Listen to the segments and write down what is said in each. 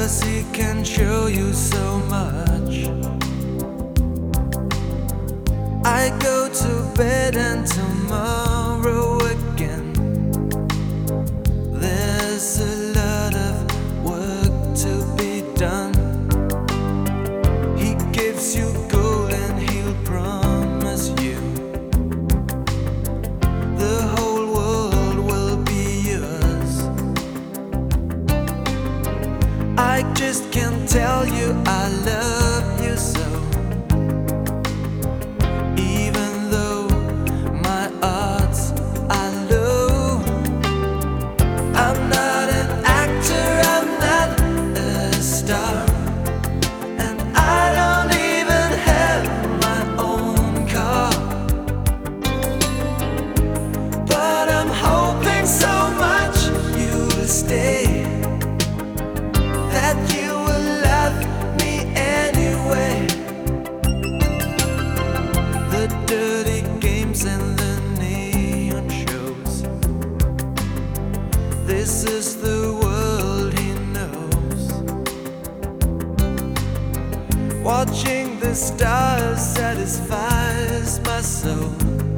'cause he can show you so much. I go to bed and tomorrow again. There's a lot of work to be done. He gives you gold and he'll promise you the whole world will be yours. I just can't tell you I love you so. Even though my odds are low, I'm not an actor, I'm not a star, and I don't even have my own car. But I'm hoping so much you'll stay, that you will love me anyway. The dirty games and the neon shows, this is the world he knows. Watching the stars satisfies my soul.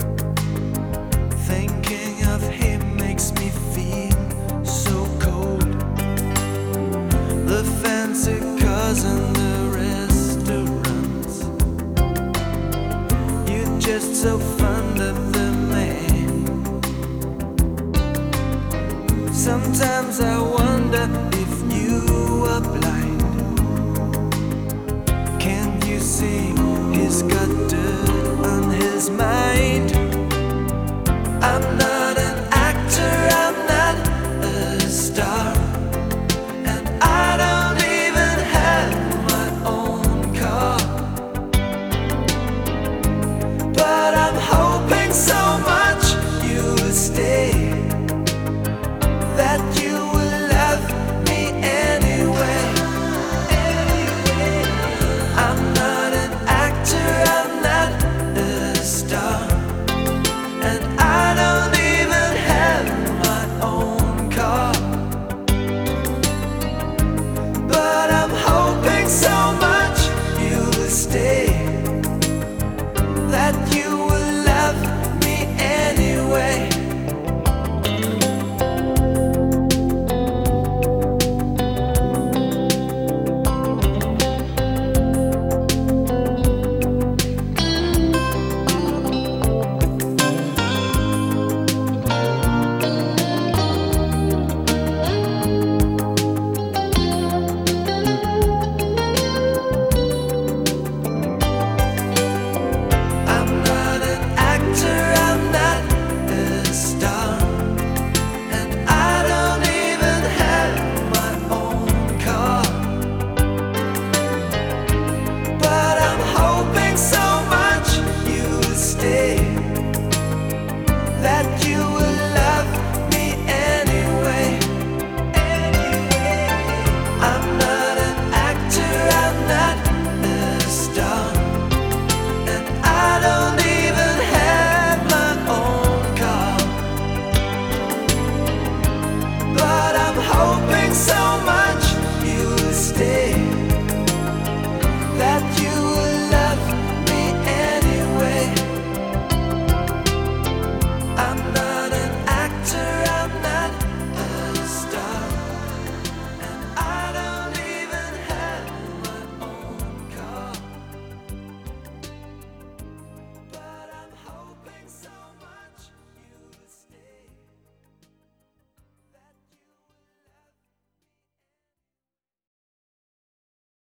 Thinking of him makes me feel so cold. The fancy cars and the restaurants, you're just so fond of the man. Sometimes I wonder if you are blind. Can't you see he's got dirt on his mind? I'm not